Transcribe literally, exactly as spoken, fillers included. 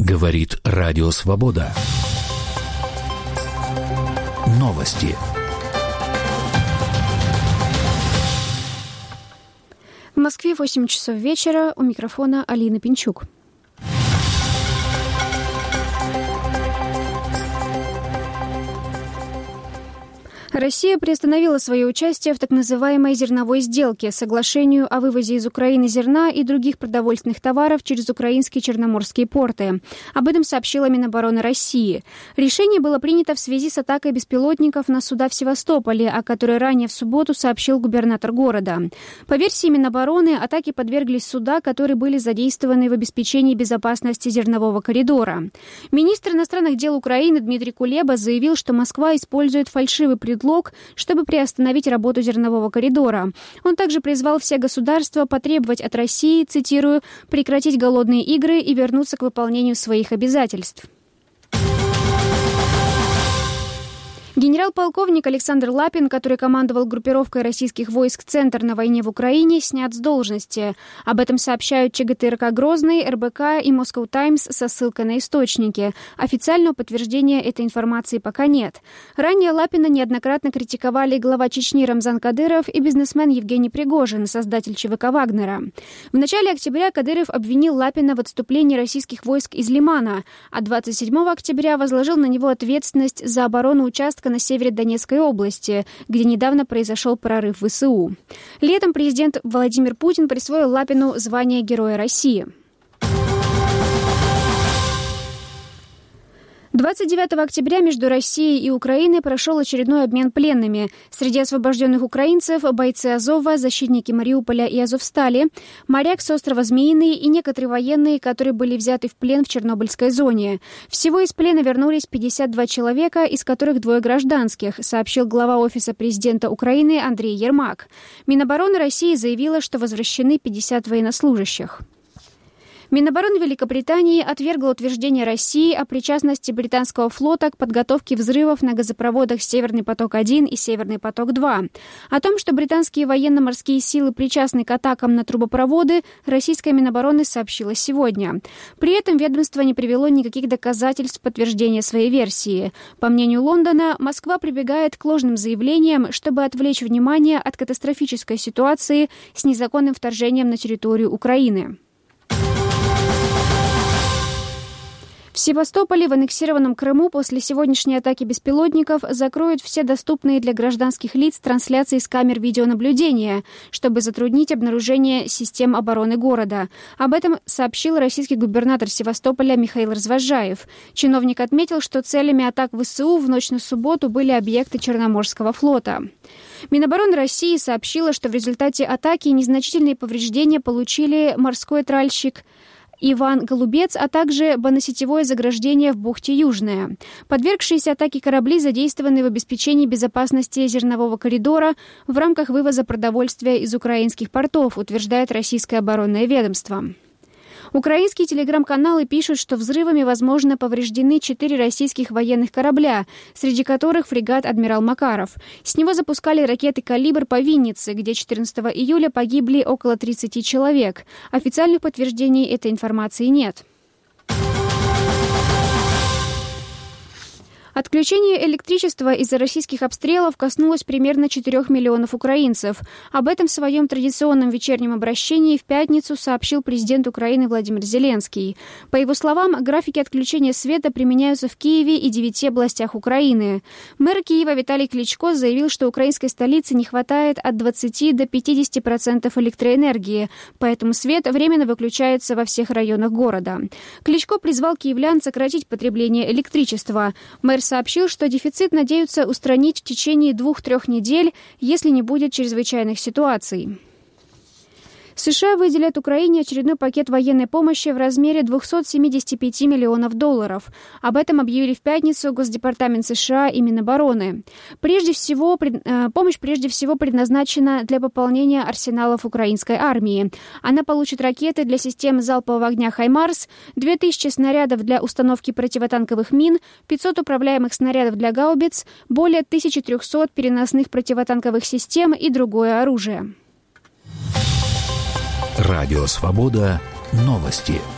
Говорит Радио Свобода. Новости. В Москве восемь часов вечера. У микрофона Алина Пинчук. Россия приостановила свое участие в так называемой зерновой сделке, соглашению о вывозе из Украины зерна и других продовольственных товаров через украинские черноморские порты. Об этом сообщила Минобороны России. Решение было принято в связи с атакой беспилотников на суда в Севастополе, о которой ранее в субботу сообщил губернатор города. По версии Минобороны, атаке подверглись суда, которые были задействованы в обеспечении безопасности зернового коридора. Министр иностранных дел Украины Дмитрий Кулеба заявил, что Москва использует фальшивый предлог, чтобы приостановить работу зернового коридора. Он также призвал все государства потребовать от России, цитирую, «прекратить голодные игры и вернуться к выполнению своих обязательств». Генерал-полковник Александр Лапин, который командовал группировкой российских войск «Центр» на войне в Украине, снят с должности. Об этом сообщают ЧГТРК «Грозный», эр бэ ка и «Москоу Таймс» со ссылкой на источники. Официального подтверждения этой информации пока нет. Ранее Лапина неоднократно критиковали глава Чечни Рамзан Кадыров и бизнесмен Евгений Пригожин, создатель ЧВК «Вагнера». В начале октября Кадыров обвинил Лапина в отступлении российских войск из Лимана, а двадцать седьмого октября возложил на него ответственность за оборону участка на севере Донецкой области, где недавно произошел прорыв вэ эс у. Летом президент Владимир Путин присвоил Лапину звание Героя России. двадцать девятого октября между Россией и Украиной прошел очередной обмен пленными. Среди освобожденных украинцев – бойцы Азова, защитники Мариуполя и Азовстали, моряк с острова Змеиный и некоторые военные, которые были взяты в плен в Чернобыльской зоне. Всего из плена вернулись пятьдесят два человека, из которых двое гражданских, сообщил глава Офиса президента Украины Андрей Ермак. Минобороны России заявила, что возвращены пятьдесят военнослужащих. Минобороны Великобритании отвергла утверждение России о причастности британского флота к подготовке взрывов на газопроводах «Северный поток-один» и «Северный поток-два». О том, что британские военно-морские силы причастны к атакам на трубопроводы, российская Минобороны сообщила сегодня. При этом ведомство не привело никаких доказательств подтверждения своей версии. По мнению Лондона, Москва прибегает к ложным заявлениям, чтобы отвлечь внимание от катастрофической ситуации с незаконным вторжением на территорию Украины. В Севастополе, в аннексированном Крыму, после сегодняшней атаки беспилотников закроют все доступные для гражданских лиц трансляции с камер видеонаблюдения, чтобы затруднить обнаружение систем обороны города. Об этом сообщил российский губернатор Севастополя Михаил Развозжаев. Чиновник отметил, что целями атак вэ эс у в ночь на субботу были объекты Черноморского флота. Минобороны России сообщила, что в результате атаки незначительные повреждения получили морской тральщик Иван Голубец, а также баносетевое заграждение в бухте Южная. Подвергшиеся атаке корабли задействованы в обеспечении безопасности зернового коридора в рамках вывоза продовольствия из украинских портов, утверждает российское оборонное ведомство. Украинские телеграм-каналы пишут, что взрывами, возможно, повреждены четыре российских военных корабля, среди которых фрегат «Адмирал Макаров». С него запускали ракеты «Калибр» по Виннице, где четырнадцатого июля погибли около тридцати человек. Официальных подтверждений этой информации нет. Отключение электричества из-за российских обстрелов коснулось примерно четырёх миллионов украинцев. Об этом в своем традиционном вечернем обращении в пятницу сообщил президент Украины Владимир Зеленский. По его словам, графики отключения света применяются в Киеве и девяти областях Украины. Мэр Киева Виталий Кличко заявил, что украинской столице не хватает от двадцати до пятидесяти процентов электроэнергии, поэтому свет временно выключается во всех районах города. Кличко призвал киевлян сократить потребление электричества. Мэр сообщил, что дефицит надеются устранить в течение двух-трех недель, если не будет чрезвычайных ситуаций. США выделят Украине очередной пакет военной помощи в размере двухсот семидесяти пяти миллионов долларов. Об этом объявили в пятницу Госдепартамент США и Минобороны. Прежде всего, пред, э, помощь прежде всего предназначена для пополнения арсеналов украинской армии. Она получит ракеты для систем залпового огня «Хаймарс», две тысячи снарядов для установки противотанковых мин, пятьсот управляемых снарядов для гаубиц, более тысячи трехсот переносных противотанковых систем и другое оружие. Радио «Свобода». Новости.